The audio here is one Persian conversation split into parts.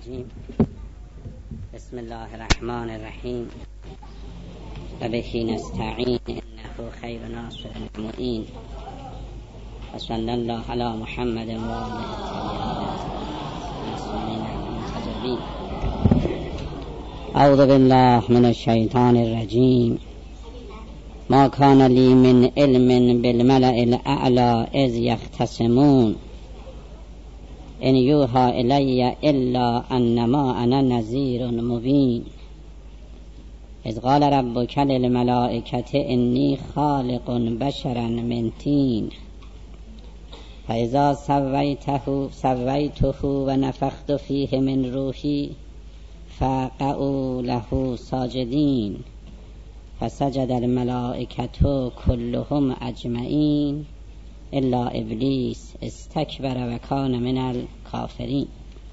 الرجیم. بسم الله الرحمن الرحیم و به نستعین انه خیر ناصر معین و صلی الله علی محمد و آله الطاهرین. اعوذ بالله من الشیطان الرجیم. ما کان لی من علم بالملأ الاعلی اذ یختصمون ان یوحی الی الا انما انا نذیر مبین اذ قال ربک للملائکة انی خالق بشرا من طین فاذا سویته و نفخت فیه من روحی فقعوا له ساجدین فسجد الملائکة كلهم اجمعین الا ابلیس استکبر و کان من الکافرین.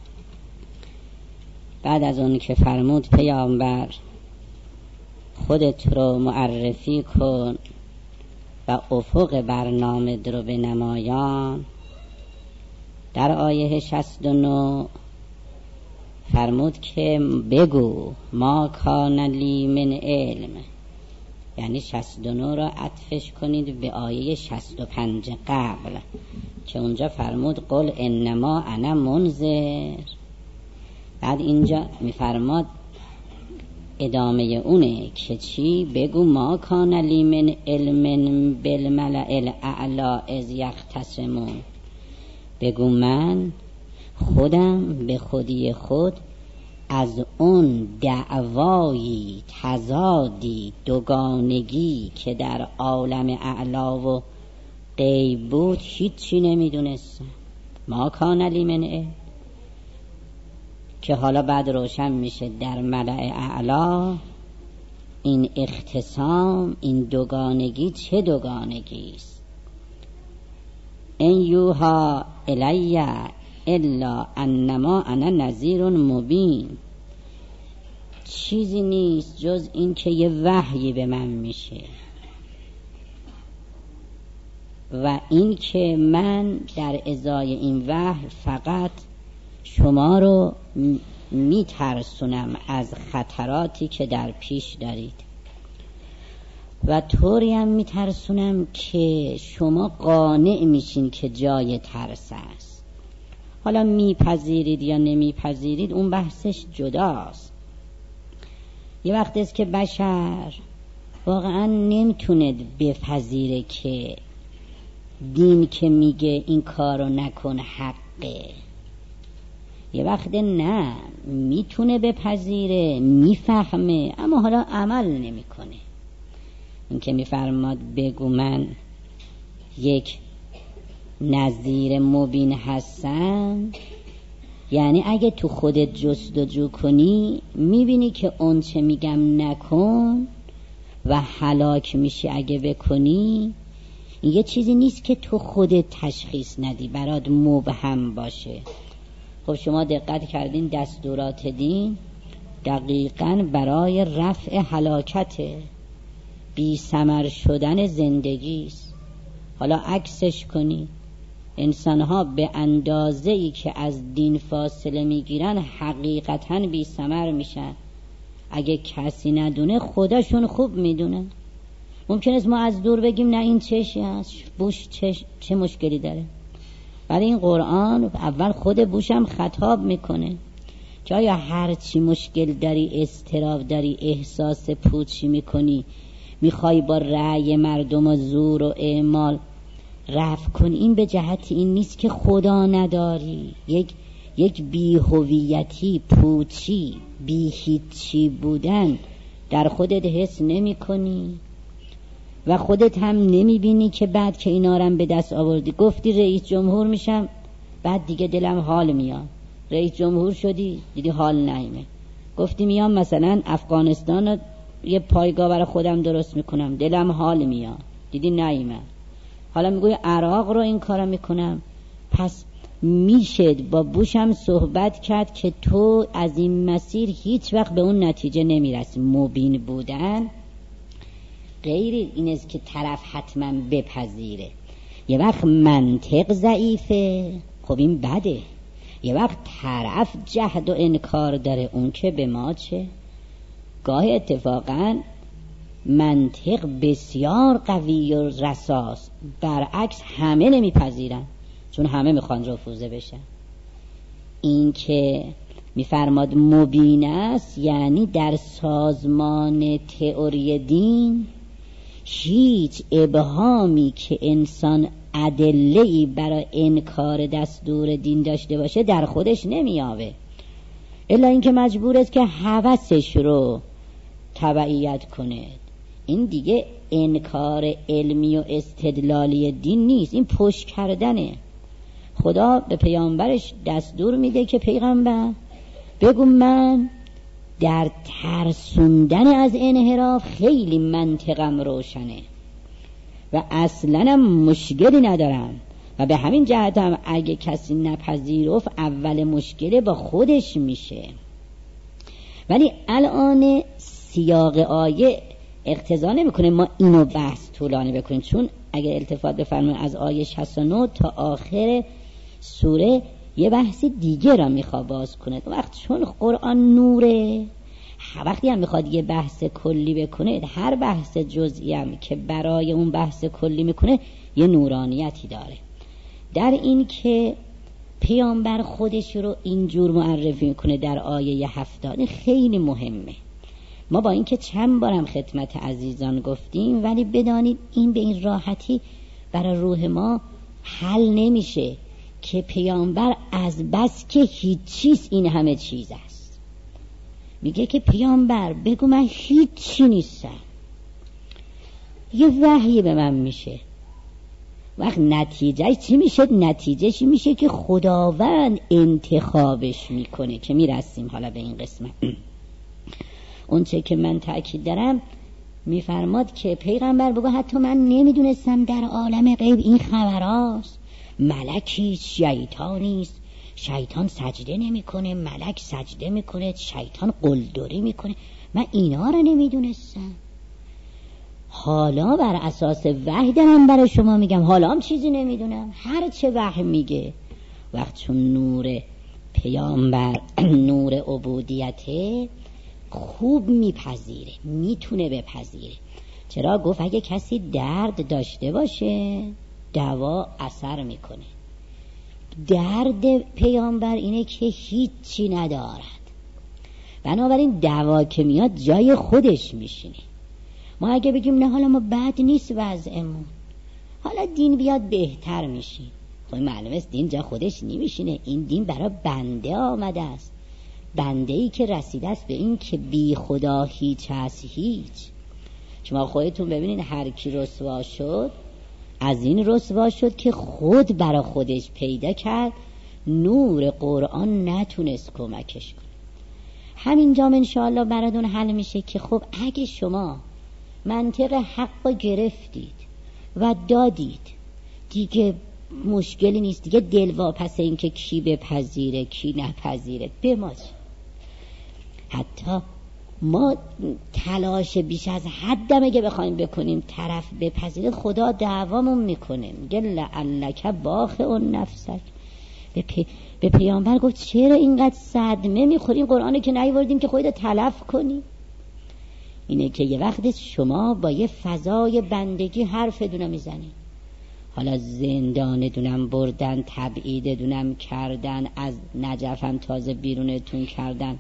بعد از اون که فرمود پیامبر خودت رو معرفی کن و افق برنامه رو به نمایان، در آیه 69 فرمود که بگو ما کان لی من علم، یعنی 69 را عطفش کنید به آیه 65 قبل که اونجا فرمود قل انما انا منذر. بعد اینجا میفرماد ادامه اونه که چی؟ بگو ما کان لی من علم بالملأ الاعلی اذ یختصمون، بگو من خودم به خودی خود از اون دعوایی، تضادی، دوگانگی که در عالم اعلا و غیب بود هیچی نمیدونستم. ما کان لی من علم، که حالا بعد روشن میشه در ملأ اعلا این اختصام، این دوگانگی چه دوگانگی است. ان یوحی الی الا انما انا نذیر مبین، چیزی نیست جز این که یه وحی به من میشه و این که من در ازای این وحی فقط شما رو میترسونم از خطراتی که در پیش دارید و طوری هم میترسونم که شما قانع میشین که جای ترس است. حالا میپذیرید یا نمیپذیرید اون بحثش جداست. یه وقت است که بشر واقعا نمیتونه بپذیره که دین که میگه این کارو نکن حقه. یه وقت نه، میتونه بپذیره، میفهمه، اما حالا عمل نمیکنه. این که میفرماد بگو من یک نذیر مبین هستم، یعنی اگه تو خودت جستجو کنی میبینی که اون چه میگم نکن و هلاک میشی اگه بکنی. این یه چیزی نیست که تو خودت تشخیص ندی، برات مبهم باشه. خب شما دقت کردین دستورات دین دقیقاً برای رفع هلاکت، بی ثمر شدن زندگیست. حالا عکسش کنی، انسانها به اندازه‌ای که از دین فاصله میگیرن حقیقتاً بی ثمر میشن. اگه کسی ندونه خودشون خوب میدونن. ممکن است ما از دور بگیم نه این چشی هست، بوش چه مشکلی داره، ولی این قرآن اول خود بوش هم خطاب میکنه که آیا هر چی مشکل داری، اضطراب داری، احساس پوچی میکنی، میخوای با رأی مردم و زور و اعمال رفع کن، این به جهت این نیست که خدا نداری. یک بی‌هویتی، پوچی، بی هیچی بودن در خودت حس نمی کنی و خودت هم نمی بینی که بعد که اینا رو به دست آوردی گفتی رئیس جمهور میشم، بعد دیگه دلم حال میاد. رئیس جمهور شدی دیدی حال نایمه. گفتی میام مثلا افغانستان رو یه پایگاه برای خودم درست میکنم، دلم حال میاد، دیدی نایمه. حالا میگوی عراق رو این کارو میکنم. پس میشه با بوش هم صحبت کرد که تو از این مسیر هیچ وقت به اون نتیجه نمیرسی. مبین بودن غیر این است که طرف حتما بپذیره. یه وقت منطق ضعیفه، خب این بده. یه وقت طرف جهد و انکار داره، اون که به ما چه؟ گاهی اتفاقا منطق بسیار قوی و رساس، برعکس همه نمیپذیرن، چون همه میخوان رفوزه بشن. این که میفرماد مبین است، یعنی در سازمان تئوری دین هیچ ابهامی که انسان ادله‌ای برای انکار دستور دین داشته باشه در خودش نمیابه، الا اینکه مجبور است که هوسش رو تبعیت کنه. این دیگه انکار علمی و استدلالی دین نیست، این پشت کردنه. خدا به پیامبرش دستور میده که پیغمبر بگو من در ترسوندن از انحراف خیلی منطقم روشنه و اصلا مشکلی ندارم، و به همین جهت هم اگه کسی نپذیرفت اول مشکل با خودش میشه. ولی الان سیاق آیه اقتضا نمیکنه ما اینو بحث طولانی بکنیم، چون اگه التفات بفرمایید از آیه 69 تا آخر سوره یه بحث دیگه را میخواد باز کنه. وقت چون قرآن نوره، وقتی هم میخواد یه بحث کلی بکنه، هر بحث جزئی هم که برای اون بحث کلی میکنه یه نورانیتی داره. در این که پیامبر خودش رو اینجور معرفی میکنه در آیه 70 خیلی مهمه. ما با اینکه چند بارم خدمت عزیزان گفتیم، ولی بدانید این به این راحتی برای روح ما حل نمیشه که پیامبر از بس که هیچ چیز این همه چیز است. میگه که پیامبر بگو من هیچی نیستم، یه وحی به من میشه. وقت نتیجه چی میشه؟ نتیجه چی میشه؟ که خداوند انتخابش میکنه، که میرسیم حالا به این قسمت. اون چه که من تأکید دارم میفرماد که پیغمبر بگو حتی من نمیدونستم در عالم غیب این خبراست، ملکی شیطانیست، شیطان سجده نمیکنه، ملک سجده میکنه، شیطان قلدری میکنه، من اینا رو نمیدونستم. حالا بر اساس وحی دارم برای شما میگم، حالا هم چیزی نمیدونم. هر چه وحی میگه، وقت چون نور پیامبر نور عبودیته، خوب میپذیره، میتونه بپذیره. چرا؟ گفت اگه کسی درد داشته باشه دوا اثر میکنه. درد پیامبر اینه که هیچی ندارد، بنابراین دوا که میاد جای خودش میشینه. ما اگه بگیم نه حالا ما بد نیست وضعمون، حالا دین بیاد بهتر میشیم، خب معلومه است دین جا خودش نمیشینه. این دین برای بنده آمده است، بنده ای که رسیده است به این که بی خدا هیچ هست هیچ. شما خودتون ببینید هر کی رسوا شد، از این رسوا شد که خود برای خودش پیدا کرد، نور قرآن نتونست کمکش کنه. همینجا انشاءالله براتون حل میشه که خب اگه شما منطق حق گرفتید و دادید، دیگه مشکلی نیست، دیگه دلواپس این که کی بپذیره کی نپذیره به ما. حتی ما تلاش بیش از حد اگه بخوایم بکنیم طرف بپذیره، خدا دعوامون میکنه، میگه لعلک باخع نفسک. به پیامبر گفت چرا اینقدر صدمه میخوریم؟ قرآنه که نیاوردیم که خودت تلف کنی. اینه که یه وقت شما با یه فضای بندگی حرف دونم میزنی، حالا زندان دونم بردن، تبعید دونم کردن، از نجف هم تازه بیرونتون کردن،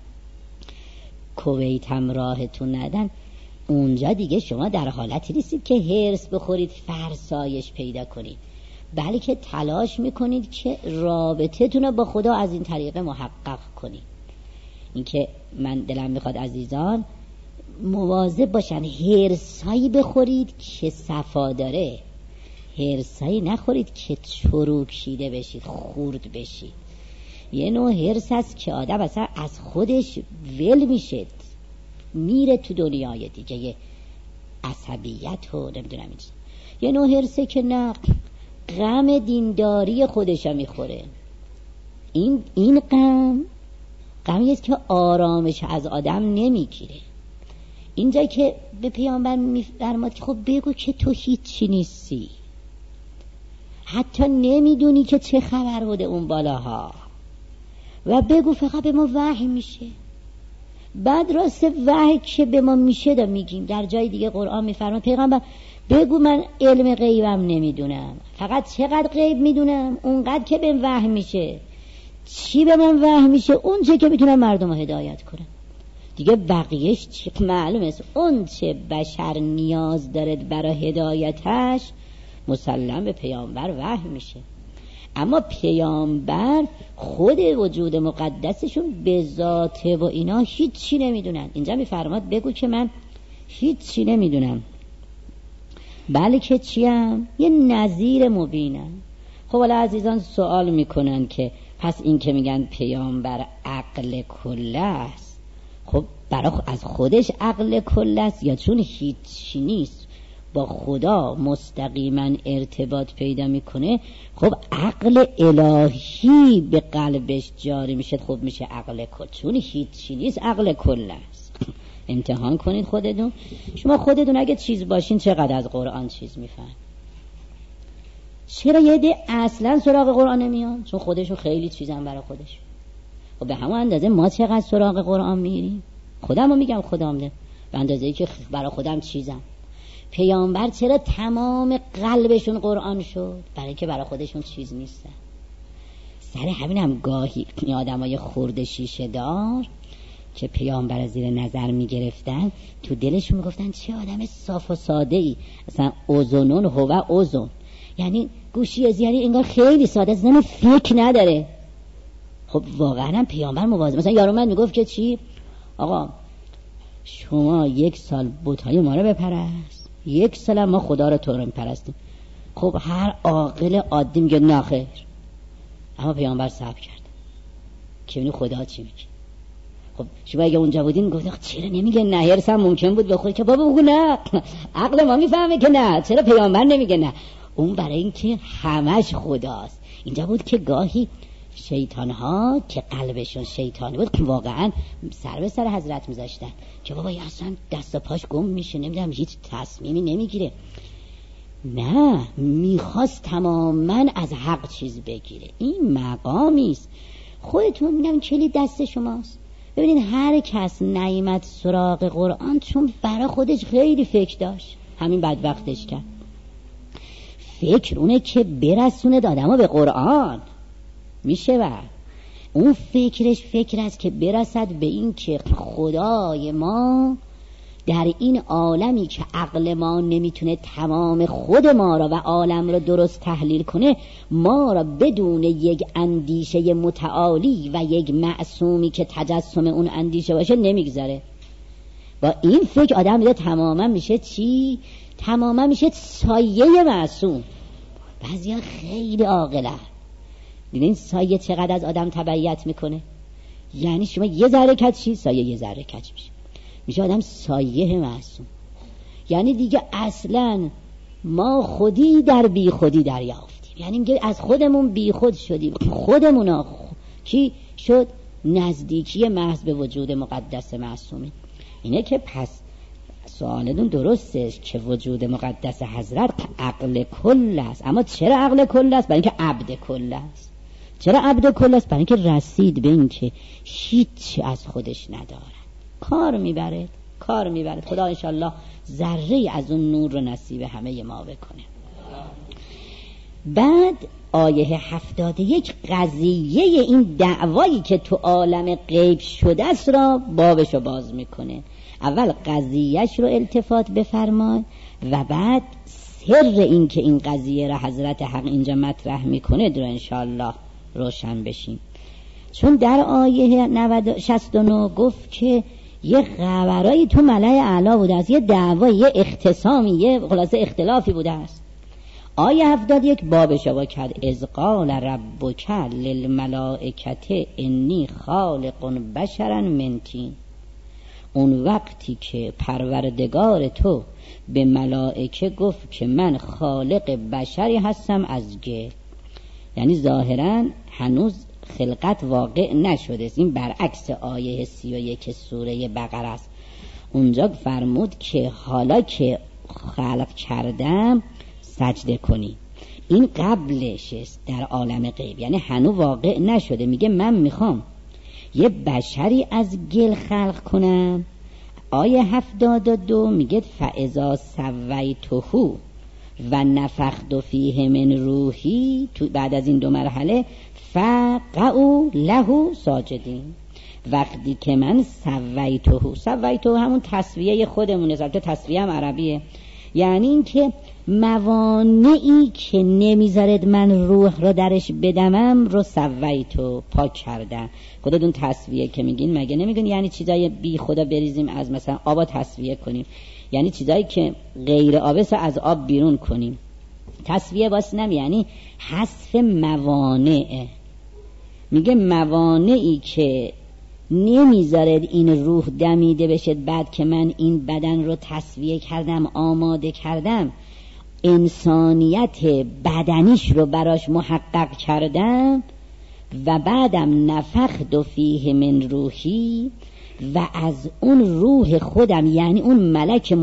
کویت هم راهتون ندن، اونجا دیگه شما در حالتی نیستید که هرس بخورید فرسایش پیدا کنید، بلکه تلاش میکنید که رابطتون رو با خدا از این طریق محقق کنید. این که من دلم میخواد عزیزان مواظب باشن، هرسایی بخورید که صفا داره، هرسایی نخورید که چروکیده بشید، خورد بشید. یه نوع هرس هست که آدم اصلا از خودش ول میشه، میره تو دنیای دیگه، یه عصبیت و نمیدونم این. یه نوع هرسه که نه، غم دینداری خودشا میخوره. این غمی است که آرامش از آدم نمیگیره. اینجا که به پیامبر میفرماد که خب بگو که تو هیچی نیستی، حتی نمیدونی که چه خبر بوده اون بالاها، و بگو فقط به ما وحی میشه. بعد راست وحی که به ما میشه دا میگیم. در جای دیگه قرآن میفرماید پیغمبر بگو من علم غیبم نمیدونم، فقط چقدر غیب میدونم؟ اونقدر که به وحی میشه. چی به من وحی میشه؟ اون چه که میتونم مردم رو هدایت کنم. دیگه بقیهش معلوم است. اون چه بشر نیاز داره برای هدایتش مسلم به پیامبر وحی میشه. اما پیامبر خود وجود مقدسشون به ذات و اینا هیچ چی نمیدونن. اینجا میفرماد بگو که من هیچ چی نمیدونم، بلکه چیم؟ یه نذیر مبینم. خب حالا عزیزان سوال میکنن که پس این که میگن پیامبر عقل کل است، خب برای از خودش عقل کل است یا چون هیچی نیست با خدا مستقیما ارتباط پیدا میکنه خب عقل الهی به قلبش جاری میشه، خب میشه عقل کل. چون هیچی نیست عقل کل است. امتحان کنید خودتون. شما خودتون اگه چیز باشین چقدر از قرآن چیز میفهم؟ چرا یه ده اصلا سراغ قرآن نمیان؟ چون خودشون خیلی چیزن برای خودش. خب به همون اندازه ما چقدر سراغ قرآن میریم؟ خودمو میگم خودم ده به اندازه‌ای که برای خودم چیزم. پیامبر چرا تمام قلبشون قرآن شد؟ برای اینکه برای خودشون چیز نیستن. سر همین هم گاهی این آدمای خرد شیشه دار که پیامبر زیر نظر میگرفتن تو دلشون میگفتن چه آدم صاف و ساده ای، اصلا اوزونون هو اوزون، یعنی گوشی ازیاری انگار خیلی ساده است، زن فکر نداره. خب واقعا هم پیامبر مواظب. مثلا یارو من میگفت که چی؟ آقا شما 1 سال بت‌های ما رو بپرست، 1 سال ما خدا رو تو رو میپرستیم. خب هر عاقل عادی میگه نه خیر. اما پیامبر صبر کرد که ببینی خدا چی میگه. خب شما اگه اونجا بودین گفت چرا نمیگه نه؟ هرس هم ممکن بود بخوره که بابا بگو نه، عقل ما میفهمه که نه، چرا پیامبر نمیگه نه؟ اون برای این که همش خداست. اینجا بود که گاهی شیطان ها که قلبشون شیطانی بود واقعا سر به سر حضرت میذاشتن که بابا اصلا دست و پاش گم میشه، نمیدونم هیچ تصمیمی نمیگیره. نه، میخواست تماما از حق چیز بگیره. این مقامیست. خودتون میدونم کلید دست شماست. ببینید هر کس نیامد سراغ قرآن چون برای خودش خیلی فکر داشت، همین بدبختش کرد. فکر اونه که برسونه آدمو به قرآن میشه و اون فکرش فکر است که برسد به این که خدای ما در این عالمی که عقل ما نمیتونه تمام خود ما را و عالم را درست تحلیل کنه، ما را بدون یک اندیشه متعالی و یک معصومی که تجسم اون اندیشه باشه نمیگذاره. با این فکر آدم میده تماما میشه چی؟ تماما میشه سایه معصوم. بعضیا خیلی عاقلن. دیدین سایه چقدر از آدم تبعیت میکنه؟ یعنی شما یه ذره کج چی؟ سایه یه ذره کج میشه آدم سایه معصوم. یعنی دیگه اصلا ما خودی در بی خودی دریافتیم، یعنی میگه از خودمون بی خود شدیم. خودمون کی شد؟ نزدیکی محض به وجود مقدس معصومی. اینه که پس سوالتون درسته که وجود مقدس حضرت عقل کل است. اما چرا عقل کل است؟ برای اینکه عبد کل است. چرا عبد کل است؟ برای اینکه رسید به این که هیچ از خودش نداره، کار میبرد. خدا انشالله ذره از اون نور رو نصیب همه ما بکنه. بعد آیه 71 قضیه این دعوایی که تو عالم غیب شده است را بابشو باز میکنه. اول قضیهش رو التفات بفرمای و بعد سر این که این قضیه را حضرت حق اینجا مطرح میکنه رو انشالله روشن بشیم. چون در آیه 69 گفت که یه خبرایی تو ملأ اعلی بوده است، یه دعوایی، یه اختصامی، یه خلاصه اختلافی بوده است. آیه 71 بابش با کرد اذ قال ربک للملائکه انی خالق بشرا من طین. اون وقتی که پروردگار تو به ملائکه گفت که من خالق بشری هستم از گل، یعنی ظاهرا هنوز خلقت واقع نشده است. این برعکس آیه 31 سوره بقره است. اونجا فرمود که حالا که خلق کردم سجده کنی. این قبلش است در عالم غیب، یعنی هنوز واقع نشده. میگه من میخوام یه بشری از گل خلق کنم. آیه 72 میگه فاذا سویته و نفخت فیه من روحی، بعد از این دو مرحله فقعوا له ساجدین. وقتی که من سویته همون تسویه خودمونه، البته تسویه هم عربیه، یعنی این که موانعی که نمیذارد من روح رو درش بدمم رو سویتو پاک کردم. خودتون تسویه که میگین مگه نمیگین یعنی چیزای بی خدا بریزیم از مثلا آب تسویه کنیم، یعنی چیزایی که غیر آبس از آب بیرون کنیم. تسویه واسه نمی یعنی حذف موانع. میگه موانعی که نمیذارد این روح دمیده بشه، بعد که من این بدن رو تسویه کردم، آماده کردم، انسانیت بدنیش رو براش محقق کردم و بعدم نفخت فیه من روحی و از اون روح خودم، یعنی اون ملک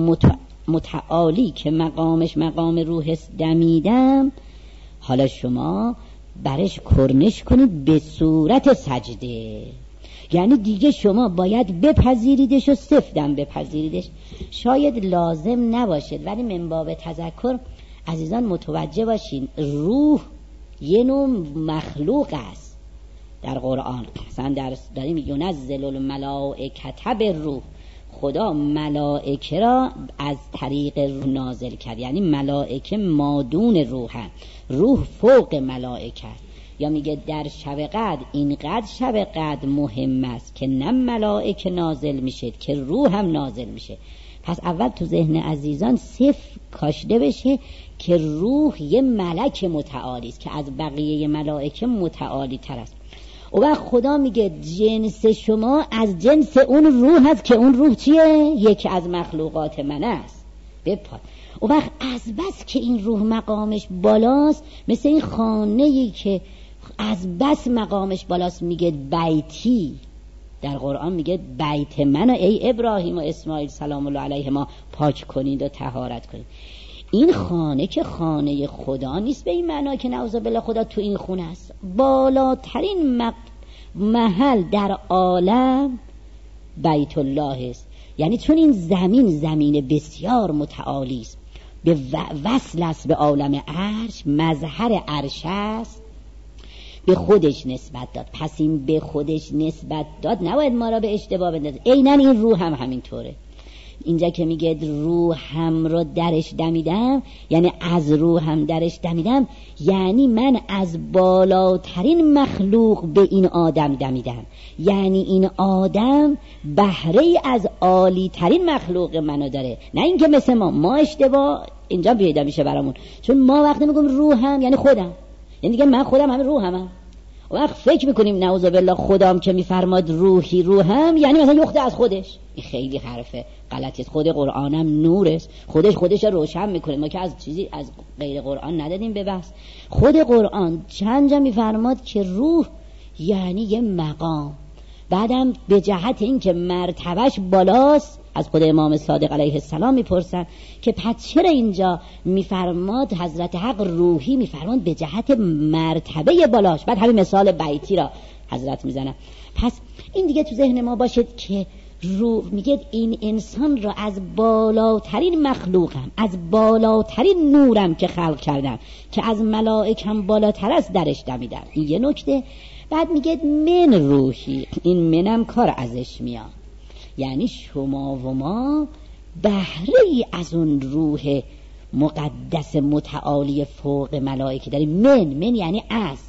متعالی که مقامش مقام روح دمیدم، حالا شما برش کرنش کنید به صورت سجده. یعنی دیگه شما باید بپذیریدش و سفتم بپذیریدش. شاید لازم نباشد ولی من باب تذکر عزیزان متوجه باشین روح یه نوع مخلوق است در قرآن. مثلا داریم ینزل الملائکة بالروح، خدا ملائکه را از طریق روح نازل کرد، یعنی ملائکه مادون روحن، روح فوق ملائکه. یا میگه در شب قدر اینقدر شب قدر مهم است که نه ملائکه نازل میشه که روح هم نازل میشه. پس اول تو ذهن عزیزان صفر کاشته بشه که روح یه ملک متعالی است که از بقیه ملائکه متعالی تر است. و وقت خدا میگه جنس شما از جنس اون روح هست که اون روح چیه؟ یکی از مخلوقات من است. بپاد. و وقت از بس که این روح مقامش بالاست، مثل این خانه‌ای که از بس مقامش بالاست میگه بیتی، در قرآن میگه بیت من ای ابراهیم و اسماعیل سلام الله علیهما پاک کنید و طهارت کنید. این خانه که خانه خدا نیست به این معنا که نعوذ بالله خدا تو این خونه است. بالاترین محل در عالم بیت الله است، یعنی چون این زمین بسیار متعالی است، به وصل است به عالم عرش، مظهر عرش است، به خودش نسبت داد. پس این به خودش نسبت داد نباید ما را به اشتباه بندازه. عیناً این روح هم همینطوره. اینجا که میگه روح هم رو درش دمیدم، یعنی از روح هم درش دمیدم، یعنی من از بالاترین مخلوق به این آدم دمیدم، یعنی این آدم بهره از عالی ترین مخلوق منو داره. نه اینکه مثل ما اشتباه اینجا پیدا میشه برامون، چون ما وقتی میگم روحم یعنی خودم، یعنی دیگه من خودم همین روحمم. وقت فکر میکنیم نعوذ بالله خدام که میفرماد روحی روحم یعنی مثلا یخته از خودش. این خیلی حرفه غلطی است. خود قرآنم نور است، خودش روشن میکنه. ما که از چیزی از غیر قرآن ندادیم به بحث. خود قرآن چند جا میفرماد که روح یعنی یه مقام، بعدم به جهت این که مرتبهش بالاست از خود امام صادق علیه السلام میپرسن که پس چرا اینجا میفرماد حضرت حق روحی، میفرماد به جهت مرتبه بالاش. بعد همین مثال بیتی را حضرت میزنن. پس این دیگه تو ذهن ما باشد که روح میگه این انسان را از بالاترین مخلوقم، از بالاترین نورم که خلق کردم که از ملائکم بالاتر است درش دمیدم. این یه نکته. بعد میگه من روحی، این منم کار ازش میاد، یعنی شما و ما بهره ای از اون روح مقدس متعالی فوق ملائکه داریم. من یعنی از.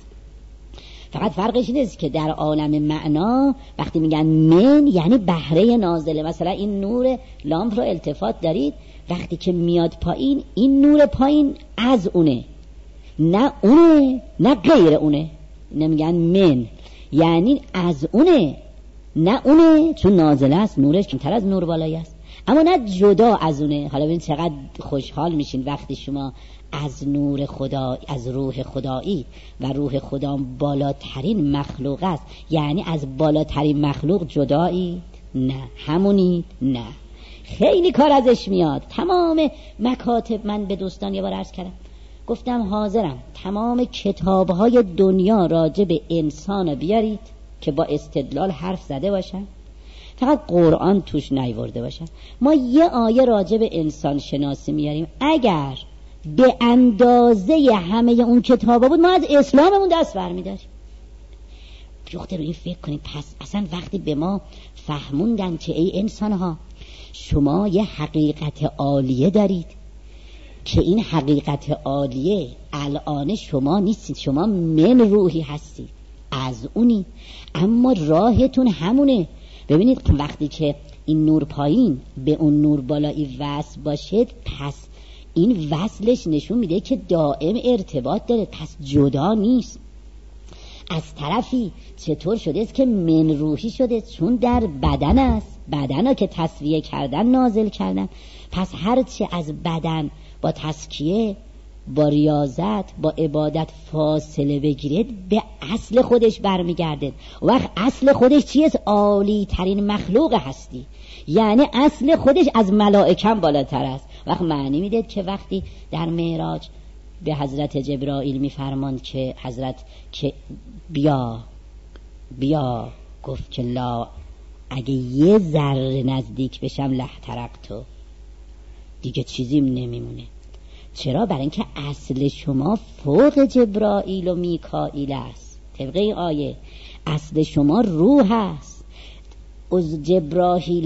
فقط فرقش اینه که در عالم معنا وقتی میگن من یعنی بهره نازله. مثلا این نور لامپ رو التفات دارید، وقتی که میاد پایین این نور پایین از اونه، نه اونه نه غیر اونه. نمیگن من یعنی از اونه نه اونه، چون نازله است نورش کمتر از نور بالایی است، اما نه جدا از اونه. حالا ببین چقدر خوشحال میشین وقتی شما از نور خدا، از روح خدایی، و روح خدا بالاترین مخلوق است، یعنی از بالاترین مخلوق جدایی؟ نه. همونی؟ نه. خیلی کار ازش میاد. تمام مکاتب، من به دوستان یه بار عرض کردم، گفتم حاضرم تمام کتاب‌های دنیا راجع به انسان بیارید، که با استدلال حرف زده باشن، فقط قرآن توش نیورده باشن. ما یه آیه راجع به انسان شناسی میاریم، اگر به اندازه همه اون کتابا بود ما از اسلاممون دست برمی‌داریم. یخته رو این فکر کنید، پس اصلا وقتی به ما فهموندن که ای انسان‌ها شما یه حقیقت عالیه دارید که این حقیقت عالیه الان شما نیستید، شما من روحی هستید، از اونی، اما راهتون همونه. ببینید وقتی که این نور پایین به اون نور بالایی وصل باشه، پس این وصلش نشون میده که دائم ارتباط داره، پس جدا نیست. از طرفی چطور شده است که من روحی شده؟ چون در بدن است، بدن ها که تسویه کردن نازل کردن، پس هرچی از بدن با تزکیه، با ریاضت، با عبادت فاصله بگیرید به اصل خودش برمیگرده. وقت اصل خودش چیست؟ عالی ترین مخلوق هستی، یعنی اصل خودش از ملائکه بالاتر است. وقت معنی میده که وقتی در معراج به حضرت جبرائیل میفرماند که حضرت که بیا گفت که لا، اگه یه ذره نزدیک بشم لحترقتو، دیگه چیزیم نمیمونه. چرا؟ برای اینکه اصل شما فوق جبرائیل و میکائیل است. طبق این آیه اصل شما روح است. از جبرائیل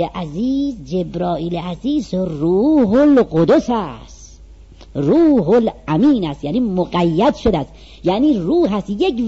عزیز روح القدس است، روح الامین است، یعنی مقید شده است، یعنی روح است. یک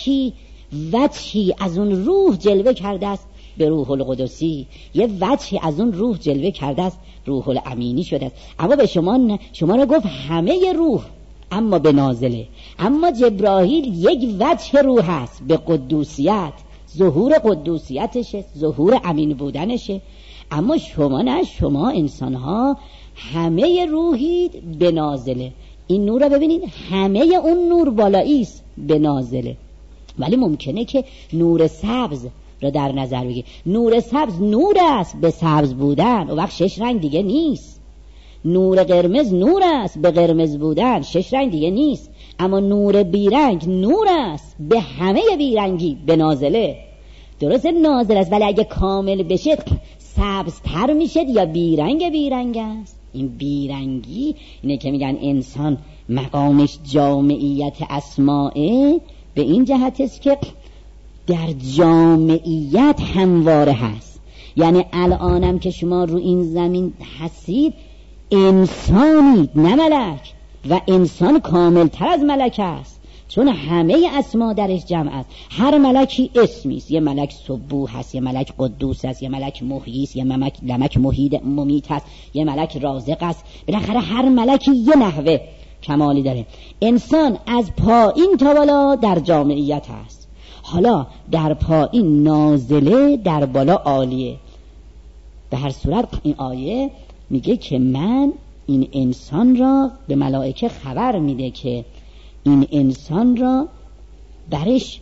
وجهی از اون روح جلوه کرده است به روح القدسی، یه وجهی از اون روح جلوه کرده است روح الامینی شده است. اما به شما رو گفت همه روح اما به نازله، اما جبرائیل یک وجه روح است به قدوسیت، ظهور قدوسیتشه، ظهور امین بودنشه. اما شما نه، شما انسان ها همه روحید به نازله. این نور رو ببینید، همه اون نور بالایی است به نازله. ولی ممکنه که نور سبز رو در نظر بگیر. نور سبز نور است به سبز بودن، و وقت 6 رنگ دیگه نیست. نور قرمز نور است به قرمز بودن، 6 رنگ دیگه نیست. اما نور بیرنگ نور است به همه بیرنگی به نازله. درسته نازل است، ولی اگه کامل بشه سبزتر میشه یا بیرنگ است. این بیرنگی اینه که میگن انسان مقامش جامعیت اسماعه، به این جهت است که در جامعیت همواره هست. یعنی الانم که شما رو این زمین هستید انسانید نه ملک، و انسان کامل تر از ملک است، چون همه اسما درش جمع است. هر ملکی اسمی است، یه ملک سبوح هست، یه ملک قدوس است، یه ملک محیی است، یه ملک ممیت است، یه ملک رازق است. بالاخره هر ملکی یه نحوه کمالی داره. انسان از پایین تا بالا در جامعیت هست. حالا در پایین نازله، در بالا عالیه. به هر صورت این آیه میگه که من این انسان را به ملائکه خبر میده که این انسان را برش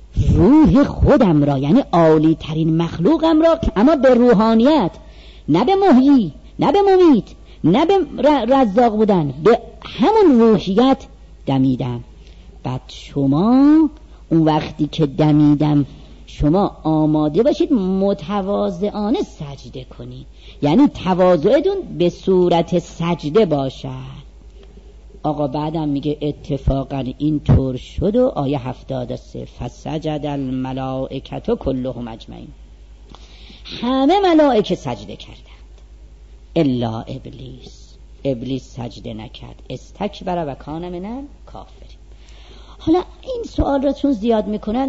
روح خودم را، یعنی عالی ترین مخلوقم را، اما به روحانیت، نه به محیی، نه به ممیت، نه به رزاق بودن، به همون روحیت دمیدم. بعد شما اون وقتی که دمیدم شما آماده باشید متواضعانه سجده کنید، یعنی تواضعتون به صورت سجده باشد. آقا بعدم میگه اتفاقا این طور شد و آیه 73 فسجد الملائکه کلهم اجمعین، همه ملائکه سجده کردند الا ابلیس سجده نکرد، استکبر و کان من الکافرین. حالا این سوال رو چون زیاد میکنن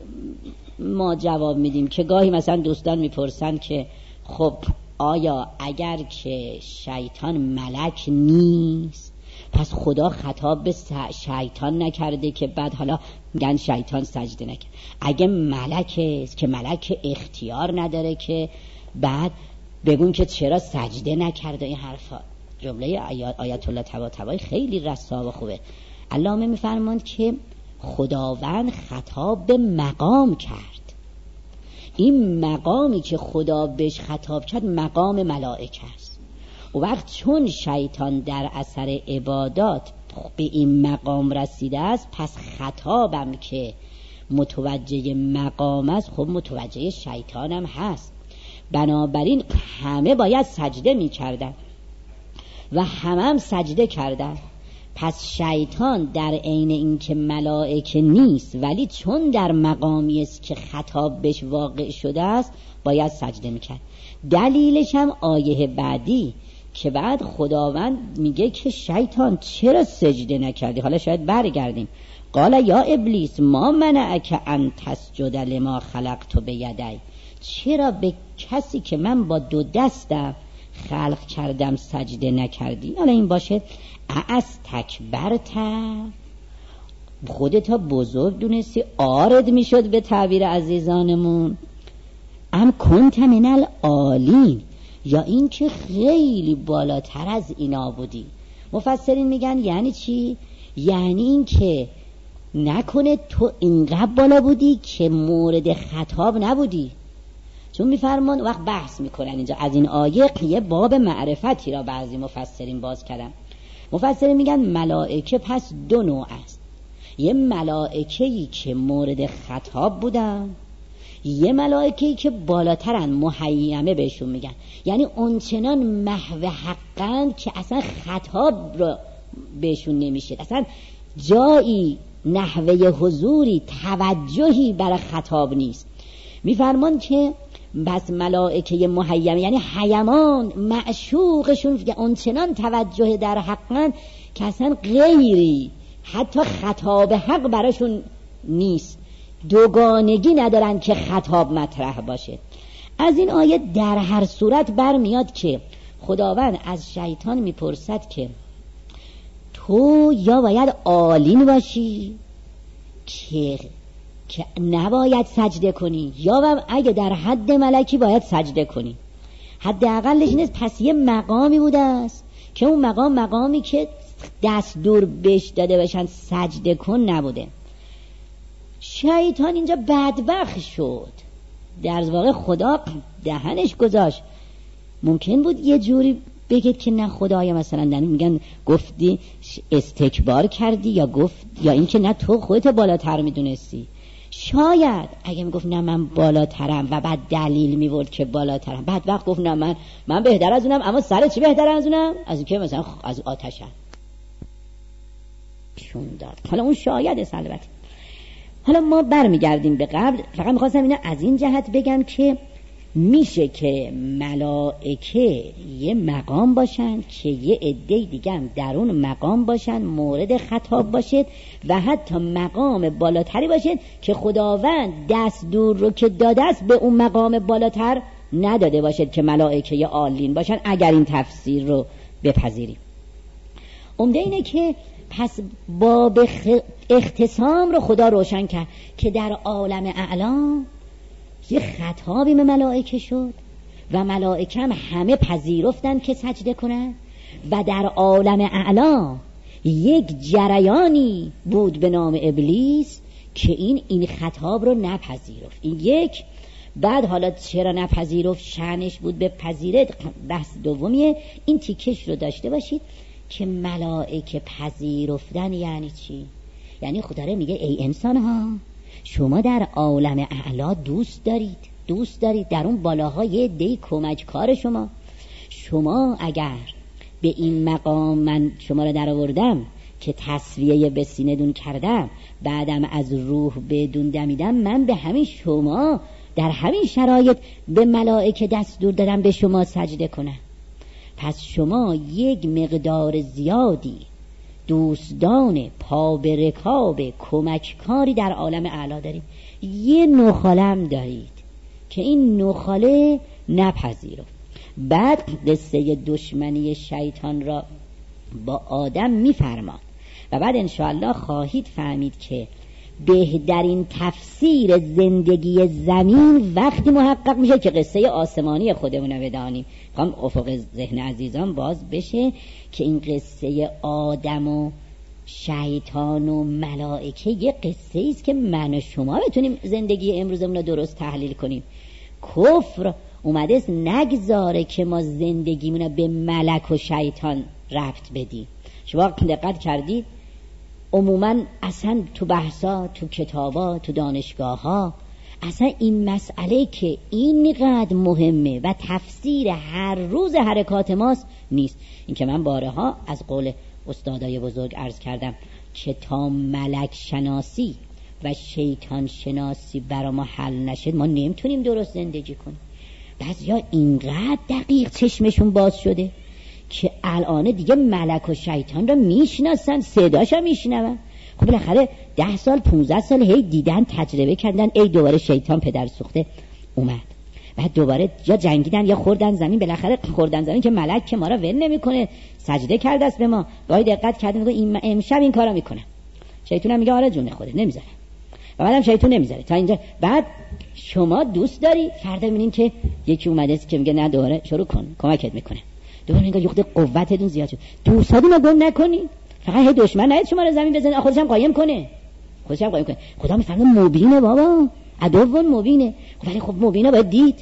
ما جواب میدیم که گاهی مثلا دوستان میپرسن که خب آیا اگر که شیطان ملک نیست پس خدا خطاب به شیطان نکرده که بعد حالا میگن شیطان سجده نکرد؟ اگه ملک است که ملک اختیار نداره که بعد بگون که چرا سجده نکرده؟ این حرفا جمله آیت الله طباطبایی خیلی رسا و خوبه. علامه میفرماند که خداوند خطاب به مقام کرد. این مقامی که خدا بهش خطاب کرد مقام ملائکه است. و وقت چون شیطان در اثر عبادات به این مقام رسیده است، پس خطابم که متوجه مقام است، خب متوجه شیطان هم هست. بنابراین همه باید سجده می کردن و هم سجده کردن. پس شیطان در عین اینکه ملائکه نیست، ولی چون در مقامی است که خطاب بهش واقع شده است، باید سجده میکرد. دلیلش هم آیه بعدی که بعد خداوند میگه که شیطان چرا سجده نکردی؟ حالا شاید برگردیم. قال یا ابلیس ما منعک ان تسجد لما خلقت بیدی، چرا به کسی که من با 2 دستم خلق کردم سجده نکردی؟ حالا این باشه. از تکبرت، خودتا بزرگ دونستی، آرد میشد به تعبیر عزیزانمون، ام کنت من العالین، یا این که خیلی بالاتر از اینا بودی. مفسرین میگن یعنی چی؟ یعنی این که نکنه تو اینقدر بالا بودی که مورد خطاب نبودی. چون میفرمان وقت بحث میکنن اینجا از این آیه یه باب معرفتی را بعضی مفسرین باز کردن. مفسرین میگن ملائکه پس 2 نوع است. یه ملائکه‌ای که مورد خطاب بودن، یه ملائکه‌ای که بالاترن، محیمه بهشون میگن، یعنی اونچنان محو حقن که اصلا خطاب رو بهشون نمیشه، اصلا جایی نحوه حضوری توجهی برای خطاب نیست. میفرمان که بس ملائکه محیمه یعنی حیمان معشوقشون اونچنان توجه در حقن که اصلا غیری حتی خطاب حق براشون نیست، دوگانگی ندارن که خطاب مطرح باشه. از این آیه در هر صورت برمیاد که خداوند از شیطان میپرسد که تو یا باید عالین باشی که نباید سجده کنی، یا اگه در حد ملکی باید سجده کنی. حد اقلش نیست. پس یه مقامی بوده است که اون مقامی که دستور بهش داده بشن سجده کن نبوده. شیطان اینجا بدبخت شد، در واقع خدا دهنش گذاشت. ممکن بود یه جوری بگید که نه خدایا مثلا میگن گفتی استکبار کردی، یا گفت یا اینکه نه تو خودت بالاتر میدونستی. شاید اگه میگفت نه من بالاترم و بعد دلیل میورد که بالاترم، بعد وقت گفت نه من بهتر از اونم، اما سر چی بهتر از اونم؟ از اینکه مثلا از آتشم شون داد. حالا اون شاید البته. حالا ما برمیگردیم به قبل. فقط میخواستم اینو از این جهت بگم که میشه که ملائکه یه مقام باشن که یه عده دیگه هم در اون مقام باشن مورد خطاب باشد، و حتی مقام بالاتری باشد که خداوند دستور رو که داده است به اون مقام بالاتر نداده باشد که ملائکه یا عالین باشن، اگر این تفسیر رو بپذیریم. عمده اینه که پس باب اختصام رو خدا روشن کرد که در عالم اعلا یه خطابی به ملائکه شد و ملائکه هم همه پذیرفتن که سجده کنن، و در عالم اعلا یک جریانی بود به نام ابلیس که این خطاب رو نپذیرفت. این یک. بعد حالا چرا نپذیرفت؟ شأنش بود به پذیره. بحث دومیه. این تیکش رو داشته باشید که ملائکه پذیرفتن یعنی چی؟ یعنی خدا رو میگه ای انسان ها، شما در عالم اعلا دوست دارید در اون بالاها یه عده کمککار شما اگر به این مقام من شما رو در آوردم که تصفیه به سینه دون کردم، بعدم از روح بدون دمیدم، من به همین شما در همین شرایط به ملائکه دستور دادم به شما سجده کنن. پس شما یک مقدار زیادی دوستان پا به رکاب کمککاری در عالم اعلا دارید. یه نخالم دارید که این نخاله نپذیرفت. بعد قصه دشمنی شیطان را با آدم میفرماد و بعد انشاءالله خواهید فهمید که بهترین تفسیر زندگی زمین وقتی محقق میشه که قصه آسمانی خودمون رو بدانیم. میخوام افق ذهن عزیزان باز بشه که این قصه آدم و شیطان و ملائکه یه قصه ایست که من و شما بتونیم زندگی امروزمون رو درست تحلیل کنیم. کفر اومده است نگذاره که ما زندگیمون رو به ملک و شیطان ربط بدیم. شما دقت کردید عموما اصلا تو بحثا، تو کتابا، تو دانشگاه ها اصلا این مسئله که اینقدر مهمه و تفسیر هر روز حرکات ماست نیست. این که من بارها از قول استادای بزرگ عرض کردم که تا ملک شناسی و شیطان شناسی برا ما حل نشد ما نمیتونیم درست زندگی کنیم. بعضیا اینقدر دقیق چشمشون باز شده که الان دیگه ملک و شیطان رو میشناسن، صداش هم میشنون. خب بالاخره 10 سال 15 سال هی دیدن، تجربه کردن، ای دوباره شیطان پدر سوخته اومد، بعد دوباره یا جنگیدن یا خوردن زمین. بالاخره خوردن زمین که ملک که ما رو ول نمیکنه، سجده کرده است به ما. گاهی دقت کردن میگه این امشب این کارا میکنه، شیطان هم میگه آره جون خودت نمیذاره و بعدم شیطان نمیذاره تا اینجا. بعد شما دوست داری فردا میبینین که یکی اومده است که میگه نه دوباره شروع کن، کمکت میکنه، دوباره میگه یخت قوتتون زیاد شد. دوستاتون رو گم نکنین، فقط هی دشمن نهید شما رو زمین بزنه، خودش هم قایم کنه، خودش هم قایم کنه. خدا میفرمه مبینه بابا، عدو مبینه. ولی خب مبینه باید دید.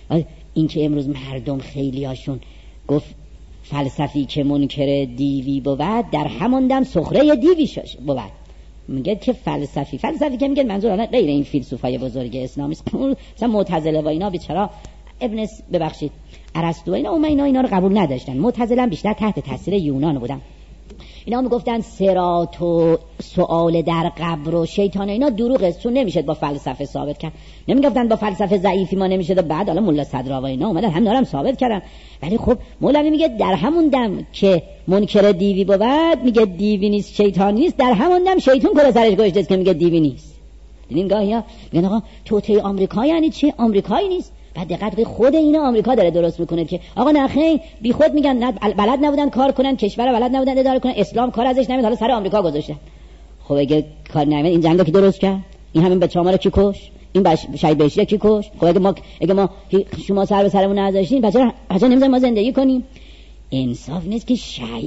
این که امروز مردم خیلی هاشون گفت فلسفی که منکر دیوی بود در همان دم سخره دیوی شش بود. میگه که فلسفی که میگه منظور الان غیر این فیلسوفای بزرگ اسلامی مثلا معتزله و اینا بیچاره ابن ببخشید ارسطو اینا رو قبول نداشتن. معتزله بیشتر تحت تاثیر یونان بودن. اینا میگفتن صراط و سؤال در قبر و شیطان اینا دروغه، چون نمیشه با فلسفه ثابت کرد. نمیگفتن با فلسفه ضعیفی ما نمیشه. بعد حالا ملا صدرا و اینا اومدن هم دارم ثابت کردن. ولی خب مولوی میگه در همون دم که منکر دیوی بود میگه دیوی نیست شیطان نیست، در همون دم شیطان کلا سرش گذاشته که میگه دیوی نیست. دیدین گاهیا میگن آقا توته آمریکا یعنی چی؟ آمریکایی نیست. بعد دقت خود اینا آمریکا داره درست میکنه که آقا نخیر بی خود میگن نه بلد نبودن کار کنن، کشور بلد نبودن اداره کنن، اسلام کار ازش نمیاد، حالا سر آمریکا گذاشتن. خب اگه کار نمیاد این جنگا کی درست کرد؟ این همین بچه‌ها رو کی کش؟ این شهید بهشتی کی کش؟ خب اگه ما شما سر به سرمون نذاشتین بچه‌ها نمیذاریم ما زندگی کنیم. انصاف نیست که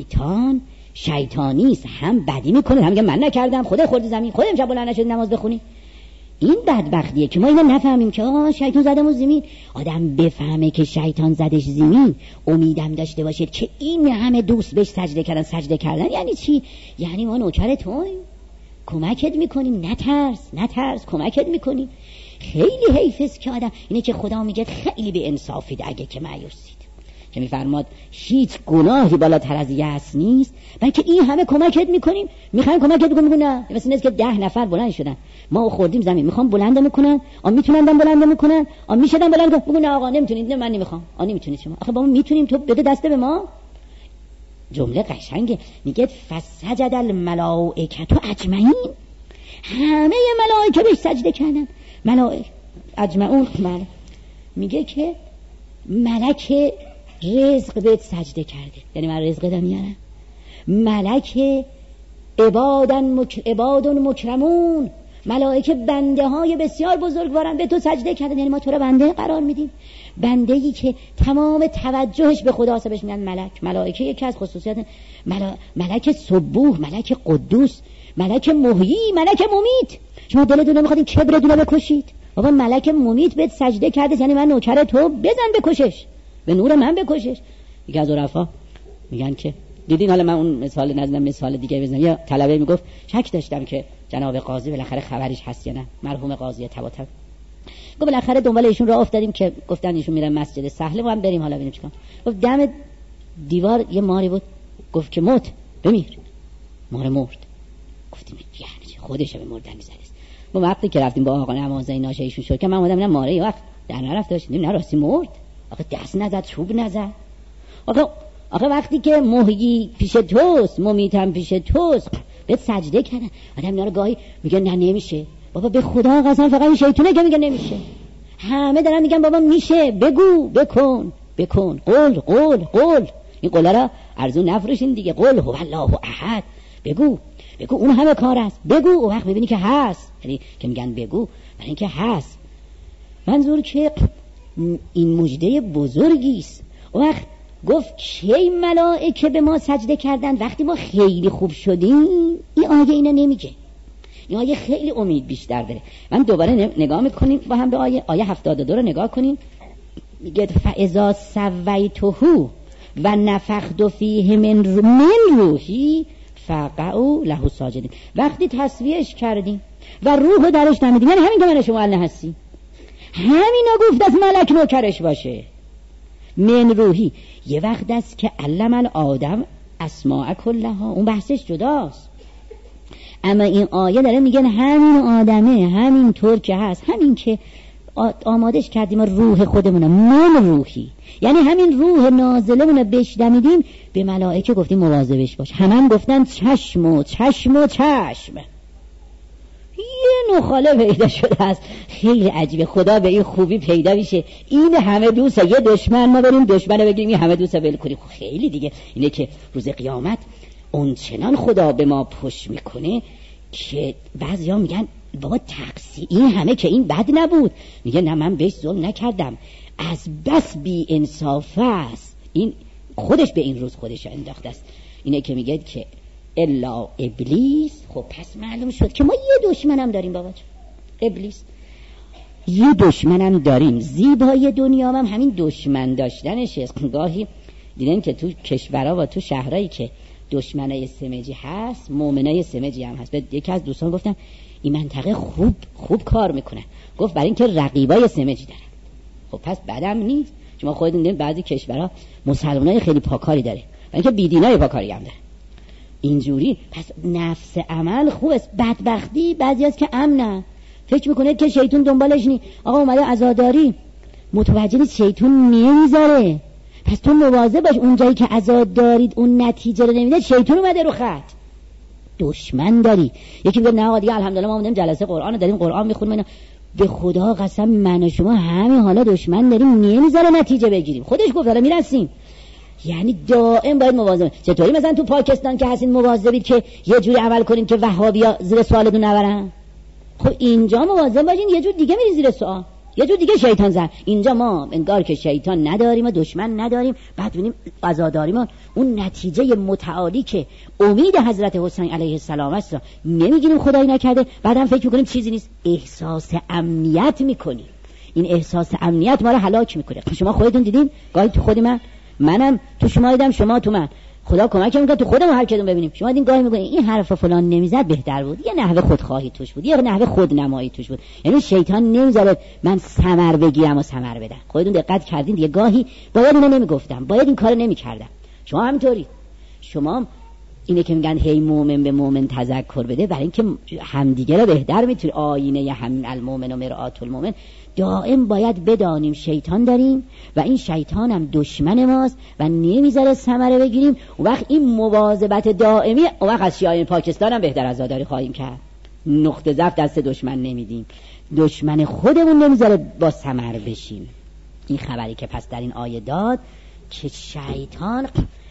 شیطانیست، هم بدی میکنه هم میگه من نکردم، خدا خورد زمین، خودت امشب بلند نشد نماز بخونی. این بدبختیه که ما اینو نفهمیم که آقا شیطان زدمون زمین. آدم بفهمه که شیطان زدش زمین امیدم داشته باشید که این همه دوست بهش سجده کردن یعنی چی؟ یعنی ما نوکر توییم، کمکت میکنیم، نترس کمکت میکنیم. خیلی حیفست که آدم اینه که خدا میگه خیلی به انصافید اگه که مایوسید، که میفرماد هیچ گناهی بالاتر از یأس نیست، بلکه این همه کمکت میکنیم، میخوایم کمکت کنیم. نه مثلا نیست که 10 نفر بلند شدن ما خوردیم زمین میخوام بلند میکنن، میتونن بلند میکنن، میشدن بلند بگو نه آقا نمیتونید، نه من نمیخوام، نمیتونید شما. آخه با ما میتونیم، تو بده دست به ما. جمله قشنگه، میگه فسجد الملائکه اجمعین، همه ملائکه بهش سجده کردن. ملائکه اجمعون میگه که ملک رزق بهت سجده کرده، یعنی من رزق دادم میارم. ملک عبادن مکرمون، ملائکه بنده های بسیار بزرگوارن به تو سجده کردن، یعنی ما تو رو بنده قرار میدیم. بنده ای که تمام توجهش به خداست بهش میگن ملک. ملائکه یکی از خصوصیات ملک سبوح، ملک قدوس، ملک محیی، ملک ممیت. شما دلتون نمیخواد این کبرتون رو بکشید؟ بابا ملک ممیت بهت سجده کرده، یعنی من نوکر تو، بزن بکشش، به نور من بکشش. یکی از عرفا میگن که دیدین، حالا من اون مثال نزدم، مثال دیگه بزنم. یه طلبه میگفت شک داشتم که جناب قاضی بالاخره خبرش هست یا نه، مرحوم قاضی طباطبایی. گفت بالاخره دنبال ایشون راه افتادیم که گفتن ایشون میرن مسجد سهل، ما هم بریم حالا ببینیم چیکار. گفت دم دیوار یه ماری بود، گفت که موت بمیر. مار مرد. گفتیم یعنی چی؟ خودش به مردن میزنه. ما وقتی که رفتیم با آقا نمازای ناشه ایشون شد که من اومدم ماره یه وقت در نرفت داشتیم، نه راستی مرد. آخه دست نزد، چوب نزد. آخه وقتی که محیی پیش توست، ممیتم پیش توست، بهت سجده کردن. آدم اینا رو گاهی میگه نه نمیشه. بابا به خدا قسم فقط این شیطونه که میگه نمیشه. همه دارن میگن بابا میشه، بگو، بکن، قول. این قولا را ارزو نفروشین دیگه. قول هو الله احد، بگو اون همه کار است. بگو اون وقت میبینی که هست. یعنی که میگن بگو برای اینکه هست. منظور که این مژده بزرگی است. اون وقت گفت کی ملائکه به ما سجده کردن؟ وقتی ما خیلی خوب شدیم. این آیه اینو نمیگه. این آیه خیلی امید بیشتر داره. من دوباره نگاه میکنیم با هم به آیه 72 رو نگاه کنیم. میگه فاذا سویته و نفخت فیه من روحی فقعوا له ساجدین. وقتی تسبیحش کردیم و روح درش نمیدیم، یعنی همین که من شما الله هستی، همینا گفت از ملک نوکرش باشه. من روحی یه وقت است که علم الآدم اسماء کلها، اون بحثش جداست. اما این آیه داره میگن همین آدمه، همین طور که هست، همین که آمادش کردیم روح خودمونه، من روحی، یعنی همین روح نازلمونه بشدمیدیم، به ملائکه گفتیم مواظبش باش. هم گفتن چشم و چشم و چشم. یه نخاله پیدا شده است، خیلی عجیبه. خدا به این خوبی پیدا میشه، این همه دوسته، یه دشمن ما بریم دشمن رو بگیریم، این همه دوسته ول کنیم. خیلی دیگه اینه که روز قیامت اون چنان خدا به ما پشت میکنه که بعضیا میگن بابا تقصیر این همه که این بد نبود. میگه نه من بهش ظلم نکردم، از بس بی انصاف است، این خودش به این روز خودش انداخته است. اینه که میگه که الا ابلیس. خب پس معلوم شد که ما یه دشمنم داریم بابا جان، ابلیس. یه دشمنم داریم. زیبایی دنیا هم همین دشمن داشتنشه. گاهی دیدن که تو کشورها و تو شهرهایی که دشمنای سمجی هست، مؤمنای سمجی هم هست. به یکی از دوستان گفتم این منطقه خوب کار میکنه. گفت برای اینکه رقیبای سمجی داره. خب پس بدم نیست. شما خودتون دیدین بعضی کشورها مسلمانای خیلی پاکاری داره، برای اینکه بیدینای پاکاری هم داره. اینجوری پس نفس عمل خوب است. بدبختی بعضی هست که امنه، فکر میکنه که شیطان دنبالش نی. آقا اومده عزاداری، متوجه نیست شیطان نمیذاره. پس تو مواظب باش، اونجایی که عزاد دارید اون نتیجه رو نمیده، شیطان اومده رو خط. دشمن داری. یکی میگه نه آقا دیگه الحمدلله ما اومدیم جلسه قرآن داریم قرآن میخونیم. به خدا قسم من و شما همین حالا دشمن داریم، نمیذاره نتیجه بگیریم. خودش گفت حالا میرسیم. یعنی دائم باید مواظب. چطوری مثلا تو پاکستان که هستین مواظبید که یه جوری عمل کنین که وهابیا زیر سوالتون نبرن؟ خب اینجا مواظب باشین یه جور دیگه میری زیر سوال، یه جور دیگه شیطان زن. اینجا ما انگار که شیطان نداریم و دشمن نداریم، بعد ببینیم عزاداریمون اون نتیجه متعالی که امید حضرت حسین علیه السلام است نمیگیریم، خدایی نکرده. بعدم فکر میکنیم چیزی نیست، احساس امنیت میکنیم. این احساس امنیت ما رو هلاک میکنه. شما خودتون دیدین گاهی تو خود منم تو شما دیدم، شما تو من، خدا کمک میکنه تو خودمون هر کدوم ببینیم. شما دیدین گاهی میگن این حرف فلان نمیزد بهتر بود، یه نحوه خودخواهی توش بود، یه نحوه خودنمایی توش بود. یعنی شیطان نمیذاره من ثمر بگیرم و ثمر بدم. خودتون دقت کردین دیگه گاهی باید اینو نمیگفتم، باید این کارو نمیکردم. شما همینطوری. شما اینه که میگن هی مومن به مومن تذکر بده، برای اینکه همدیگه رو بهتر میتونی. آینه همین المومن و مرآت المومن. دائم باید بدانیم شیطان داریم و این شیطان هم دشمن ماست و نمیذاره ثمره بگیریم. اون وقت این مواظبت دائمی، اون وقت از شیعیان پاکستان هم بهتر عزاداری خواهیم کرد. نقطه ضعف دست دشمن نمیدیم، دشمن خودمون نمیذاره با ثمر بشیم. این خبری که پس در این آیه داد که شیطان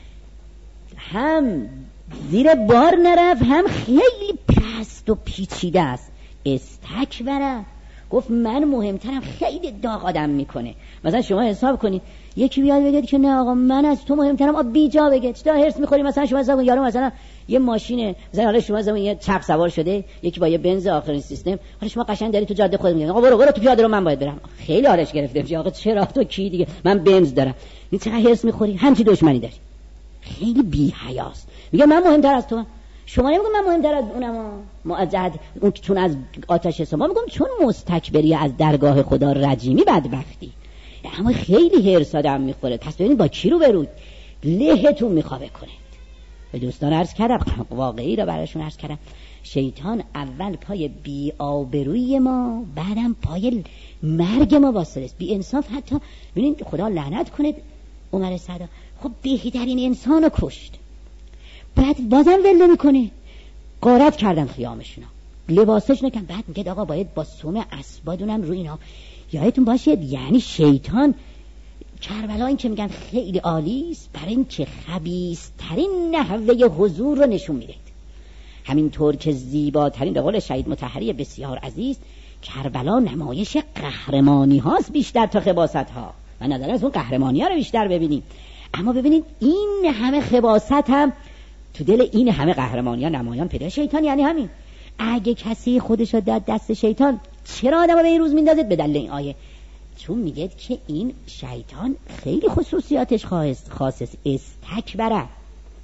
هم زیر بار نرفت، هم خیلی پست و پیچیده است. استکبره، گفت من مهمترم. خیلی داغ آدم میکنه. مثلا شما حساب کنید یکی بیاد بگه که نه آقا من از تو مهمترم، آ بیجا بگه چرا هرس میخوری. مثلا شما حساب کن یارو مثلا یه ماشینه، مثلا حالا شما زمین یه چپ سوار شده، یکی با یه بنز آخرین سیستم، حالا شما قشنگ داری تو جاده خودت میگی آقا برو تو پیاده رو من باید برم. خیلی آرش گرفته میشه. آقا چرا تو کی دیگه، من بنز دارم. این چقدر هرس میخوری، همچی دشمنی داری. خیلی بی حیاست. میگه من مهمتر از تو. شما نمیگم من مهمتر از اونم، معجد اون چون از آتش سما، میگم چون مستکبری از درگاه خدا رجیمی بدبختی. اما خیلی هرس آدم میخوره. پس ببینید با کی رو برود لهتون میخوابه کنه. به دوستان عرض کردم، واقعی رو براشون عرض کردم، شیطان اول پای بی آبروی ما، بعدم پای مرگ ما واسطه است. بی انصاف. حتی ببینید خدا لعنت کنه عمر صادق، خب بهترین انسانو کشت، بعد بازم ول نمیکنه. غارت کردن خیامشونا، لباسش نکن، بعد میگه آقا باید با سوم اسبادونم روی اینا. یادتون باشه یعنی شیطان کربلا این که میگن خیلی عالی است، برای اینکه خبیث‌ترین نحوه حضور رو نشون میده. همینطور که زیباترین، به قول شهید مطهری بسیار عزیز، کربلا نمایش قهرمانی هاست بیشتر تا خباست ها. و نظر از اون قهرمانی ها رو بیشتر ببینیم. اما ببینید این همه خباست هم تو دل این همه قهرمانی ها نمایان پیدا. شیطان یعنی همین. اگه کسی خودشو داد دست شیطان، چرا آدم به این روز میندازید؟ به دلیل این آیه. چون میگه که این شیطان خیلی خصوصیاتش خاص است. استکبره،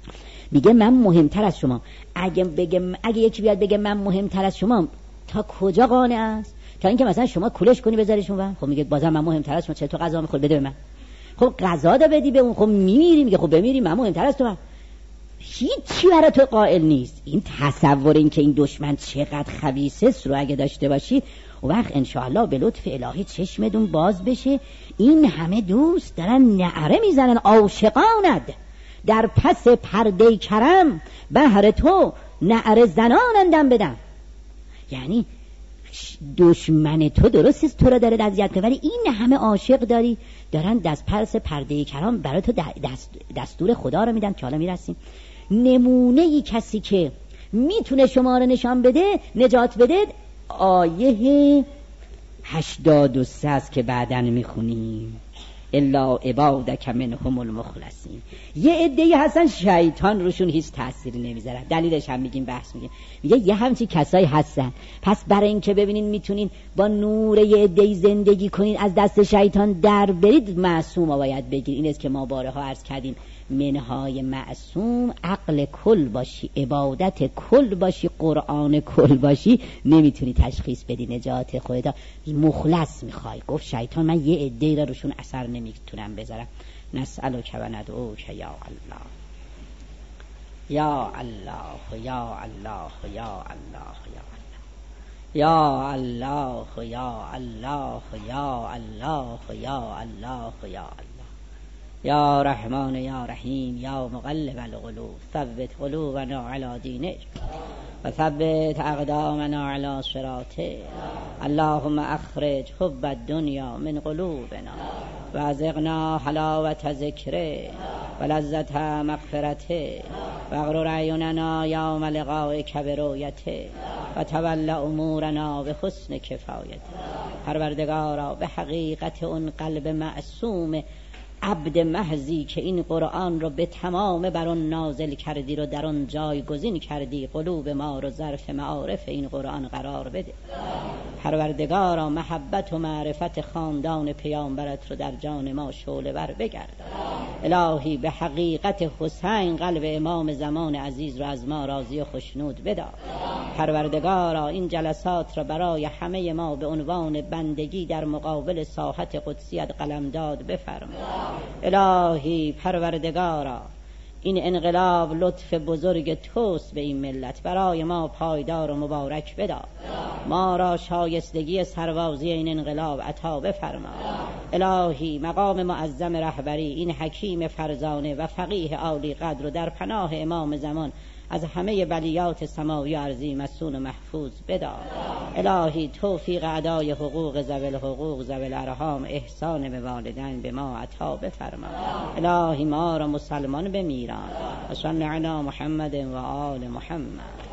میگه من مهمتر از شما. اگه یکی بیاد بگه من مهمتر از شما، تا کجا قانع است؟ تا اینکه مثلا شما کولش کنی بذاریش اون. خب میگه بازم من مهمتر از شما، چه تو غذا میخوری بده به من. خب غذا دا بدی به اون، خب میمیری. میگه خب بمیری، من مهمتر از تو. من هیچی برای تو قائل نیست. این تصور این که این دشمن چقدر خبیثه رو اگه داشته باشی، و وقت انشاءالله به لطف الهی چشمتون باز بشه. این همه دوست دارن نعره میزنن عاشقانت در پس پرده کرم، بهر تو نعره زنانندم بدم. یعنی دشمن تو درست است تو رو داره اذیت کنه، ولی این همه عاشق داری دارن دست پس پرده کرم برای تو دستور خدا رو میدن. که حالا میرسیم نمونه ای کسی که میتونه شما رو نشان بده، نجات بده، آیه 83 است که بعداً میخونیم. الا عبادک منهم المخلصین. یه عده‌ای هستن شیطان روشون هیچ تأثیری نمیذاره. دلیلش هم میگیم، بحث میگیم. میگه یه همچین کسایی هستن. پس برای اینکه ببینین میتونین با نور یه عده‌ای زندگی کنین، از دست شیطان در برید، معصوم باید بگیر. این است که ما بارها عرض کردیم، منهای معصوم عقل کل باشی، عبادت کل باشی، قرآن کل باشی، نمیتونی تشخیص بدی نجات خودت. مخلص میخوای. گفت شیطان من یه عده‌ای را روشون اثر نمیتونم بذارم. نسألک و ندعوک یا الله یا الله یا الله یا الله یا الله یا الله یا الله یا الله یا الله یا رحمان یا رحیم یا مقلب القلوب ثبت قلوبنا علی دینک و ثبت اقدامنا علی صراطک. اللهم اخرج حب الدنیا من قلوبنا و ازغنا حلاوت ذکره و لذت مغفرته و اغرر اعیننا یوم لقائک برؤیته و تول امورنا به حسن کفایته. پروردگارا به حقیقت اون قلب معصوم عبد محضی که این قرآن رو به تمام بر اون نازل کردی رو در اون جایگزین کردی، قلوب ما رو ظرف معارف این قرآن قرار بده. پروردگارا محبت و معرفت خاندان پیامبرت رو در جان ما شعله ور بگرد. الهی به حقیقت حسین قلب امام زمان عزیز رو از ما راضی و خوشنود بدار. پروردگارا این جلسات رو برای همه ما به عنوان بندگی در مقابل ساحت قدسیت قلمداد بفرما. الهی پروردگارا این انقلاب لطف بزرگ توست به این ملت، برای ما پایدار و مبارک بدار. ما را شایستگی سربازی این انقلاب عطا بفرما. الهی مقام معظم رهبری این حکیم فرزانه و فقیه عالی قدر رو در پناه امام زمان از همه بلیات سماوی و ارضی مسون و محفوظ بدار. الهی توفیق ادای حقوق ذوی الحقوق ذوی الارحام، احسان به والدین به ما عطا بفرما. الهی ما را مسلمان بمیران. و صلی علی محمد و آل محمد.